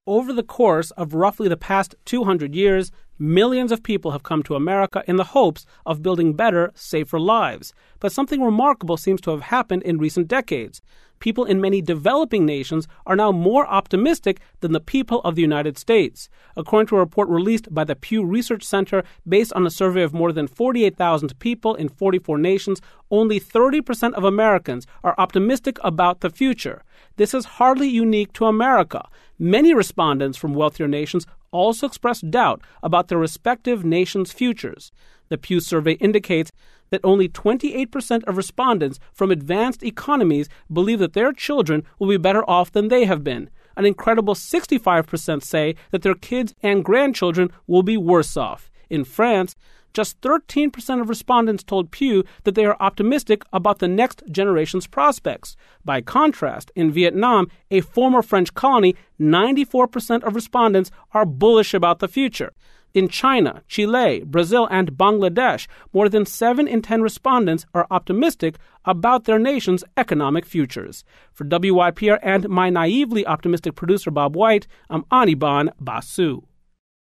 over the course of roughly the past 200 years, millions of people have come to America in the hopes of building better, safer lives. But something remarkable seems to have happened in recent decades. People in many developing nations are now more optimistic than the people of the United States. According to a report released by the Pew Research Center based on a survey of more than 48,000 people in 44 nations, only 30% of Americans are optimistic about the future. This is hardly unique to America. Many respondents from wealthier nations also expressed doubt about their respective nations' futures. The Pew survey indicates that only 28% of respondents from advanced economies believe that their children will be better off than they have been. An incredible 65% say that their kids and grandchildren will be worse off. In France, just 13% of respondents told Pew that they are optimistic about the next generation's prospects. By contrast, in Vietnam, a former French colony, 94% of respondents are bullish about the future. In China, Chile, Brazil, and Bangladesh, more than 7 in 10 respondents are optimistic about their nation's economic futures. For WYPR and my naively optimistic producer Bob White, I'm Anirban Basu.